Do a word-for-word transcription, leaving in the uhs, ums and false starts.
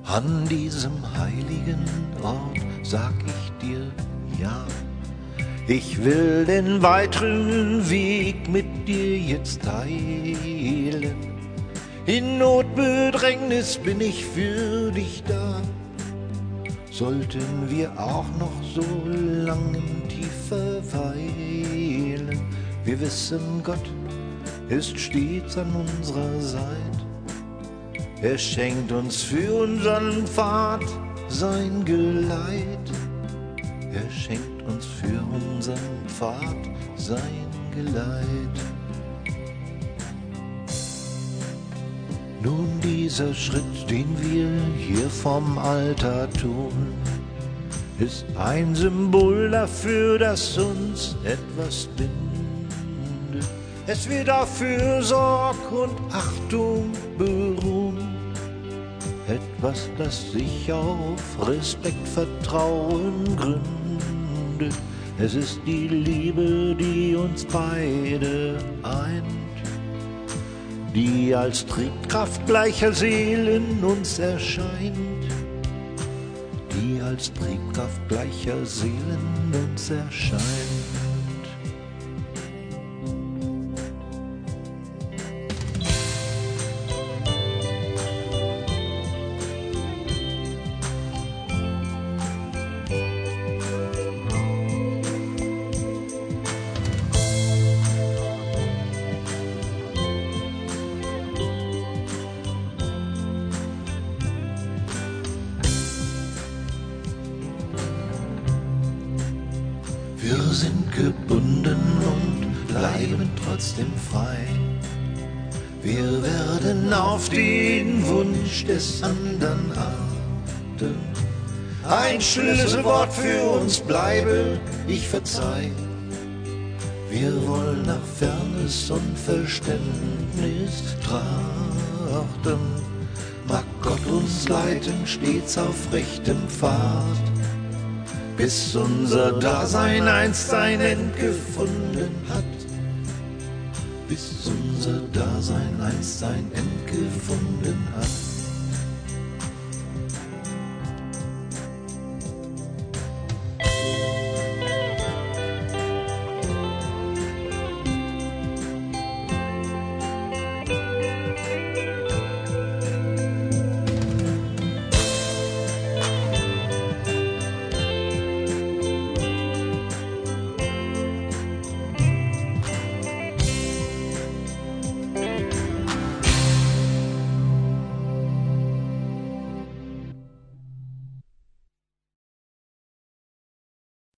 An diesem heiligen Ort sag ich dir ja. Ich will den weiteren Weg mit dir jetzt teilen. In Notbedrängnis bin ich für dich da. Sollten wir auch noch so lang im Tief verweilen, wir wissen, Gott ist stets an unserer Seite. Er schenkt uns für unseren Pfad sein Geleit. Er schenkt uns für unseren Pfad sein Geleit. Nun dieser Schritt, den wir hier vom Altar tun, ist ein Symbol dafür, dass uns etwas bindet. Es wird auf Fürsorg und Achtung beruhen. Etwas, das sich auf Respekt, Vertrauen gründet. Es ist die Liebe, die uns beide eint, die als Triebkraft gleicher Seelen uns erscheint, die als Triebkraft gleicher Seelen uns erscheint. Wir sind gebunden und bleiben trotzdem frei. Wir werden auf den Wunsch des anderen achten. Ein Schlüsselwort für uns bleibe, ich verzeih. Wir wollen nach Fairness und Verständnis trachten. Mag Gott uns leiten, stets auf rechtem Pfad, bis unser Dasein einst ein End gefunden hat. Bis unser Dasein einst ein End gefunden hat.